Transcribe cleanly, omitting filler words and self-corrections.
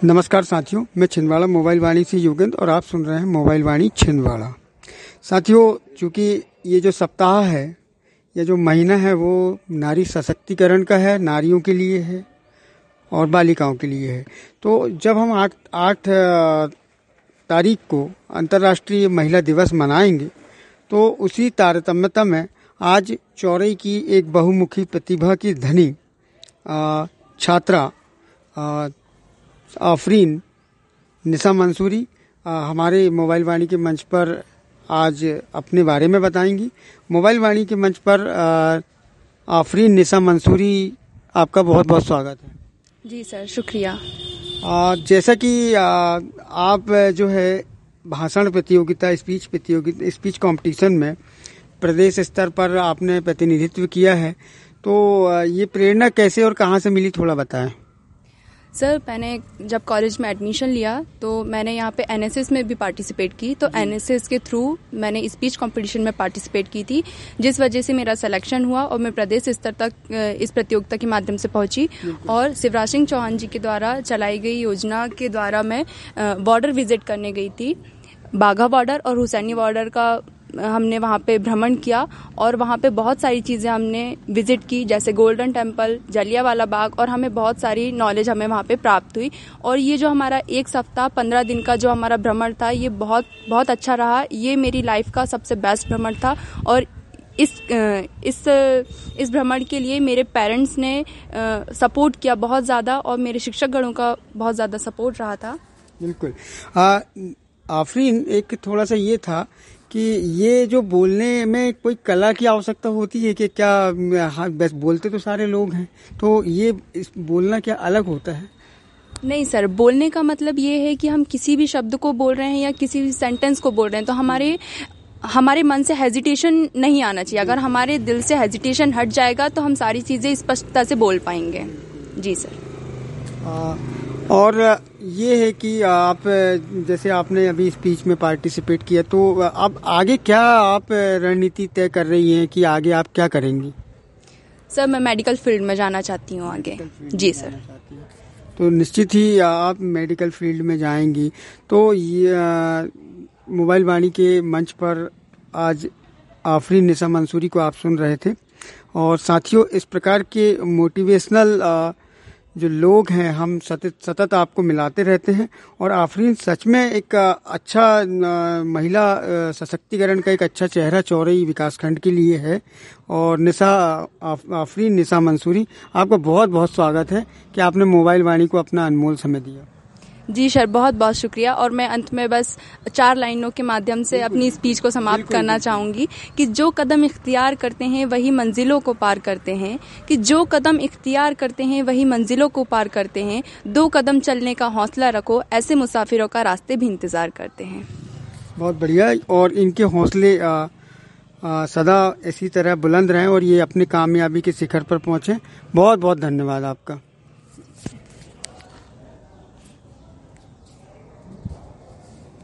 नमस्कार साथियों, मैं छिंदवाड़ा मोबाइल वाणी से योगेंद्र और आप सुन रहे हैं मोबाइल वाणी छिंदवाड़ा। साथियों, चूँकि ये जो सप्ताह है, ये जो महीना है, वो नारी सशक्तिकरण का है, नारियों के लिए है और बालिकाओं के लिए है। तो जब हम 8 तारीख को अंतर्राष्ट्रीय महिला दिवस मनाएंगे, तो उसी तारतम्यता में आज चौरई की एक बहुमुखी प्रतिभा की धनी छात्रा आफरीन निशा मंसूरी हमारे मोबाइल वाणी के मंच पर आज अपने बारे में बताएंगी। मोबाइल वाणी के मंच पर आफरीन निशा मंसूरी, आपका बहुत बहुत स्वागत है। जी सर, शुक्रिया। जैसा कि आप जो है भाषण प्रतियोगिता, स्पीच कंपटीशन में प्रदेश स्तर पर आपने प्रतिनिधित्व किया है, तो ये प्रेरणा कैसे और कहाँ से मिली, थोड़ा बताएं। सर, मैंने जब कॉलेज में एडमिशन लिया तो मैंने यहाँ पे एनएसएस में भी पार्टिसिपेट की। तो एनएसएस के थ्रू मैंने स्पीच कंपटीशन में पार्टिसिपेट की थी, जिस वजह से मेरा सिलेक्शन हुआ और मैं प्रदेश स्तर तक इस प्रतियोगिता के माध्यम से पहुंची। और शिवराज सिंह चौहान जी के द्वारा चलाई गई योजना के द्वारा मैं बॉर्डर विजिट करने गई थी। बाघा बॉर्डर और हुसैनी बॉर्डर का हमने वहाँ पे भ्रमण किया और वहाँ पे बहुत सारी चीज़ें हमने विजिट की, जैसे गोल्डन टेम्पल, जलियांवाला बाग, और हमें बहुत सारी नॉलेज हमें वहाँ पे प्राप्त हुई। और ये जो हमारा एक सप्ताह 15 दिन का जो हमारा भ्रमण था, ये बहुत बहुत अच्छा रहा। ये मेरी लाइफ का सबसे बेस्ट भ्रमण था। और इस भ्रमण के लिए मेरे पेरेंट्स ने सपोर्ट किया बहुत ज़्यादा, और मेरे शिक्षकगणों का बहुत ज़्यादा सपोर्ट रहा था। बिल्कुल। आफरीन, एक थोड़ा सा ये था कि ये जो बोलने में कोई कला की आवश्यकता होती है कि क्या? हाँ, बस बोलते तो सारे लोग हैं, तो ये बोलना क्या अलग होता है? नहीं सर, बोलने का मतलब ये है कि हम किसी भी शब्द को बोल रहे हैं या किसी भी सेंटेंस को बोल रहे हैं, तो हमारे मन से हेजिटेशन नहीं आना चाहिए। अगर हमारे दिल से हेजिटेशन हट जाएगा तो हम सारी चीज़ें स्पष्टता से बोल पाएंगे। जी सर। और ये है कि आप, जैसे आपने अभी स्पीच में पार्टिसिपेट किया, तो अब आगे क्या आप रणनीति तय कर रही हैं कि आगे आप क्या करेंगी? सर, मैं मेडिकल फील्ड में जाना चाहती हूँ आगे। जी सर। तो निश्चित ही आप मेडिकल फील्ड में जाएंगी। तो ये मोबाइल वाणी के मंच पर आज आफरीन निशा मंसूरी को आप सुन रहे थे। और साथियों, इस प्रकार के मोटिवेशनल जो लोग हैं, हम सतत आपको मिलाते रहते हैं। और आफरीन सच में एक अच्छा महिला सशक्तिकरण का एक अच्छा चेहरा चौरई विकासखंड के लिए है। और आफरीन निशा मंसूरी, आपका बहुत बहुत स्वागत है कि आपने मोबाइल वाणी को अपना अनमोल समय दिया। जी सर, बहुत बहुत शुक्रिया। और मैं अंत में बस 4 लाइनों के माध्यम से अपनी स्पीच को समाप्त करना चाहूँगी कि जो कदम इख्तियार करते हैं वही मंजिलों को पार करते हैं, कि जो कदम इख्तियार करते हैं वही मंजिलों को पार करते हैं। 2 कदम चलने का हौसला रखो, ऐसे मुसाफिरों का रास्ते भी इंतजार करते हैं। बहुत बढ़िया। और इनके हौसले सदा इसी तरह बुलंद रहें और ये अपनी कामयाबी के शिखर पर पहुँचें। बहुत बहुत धन्यवाद आपका।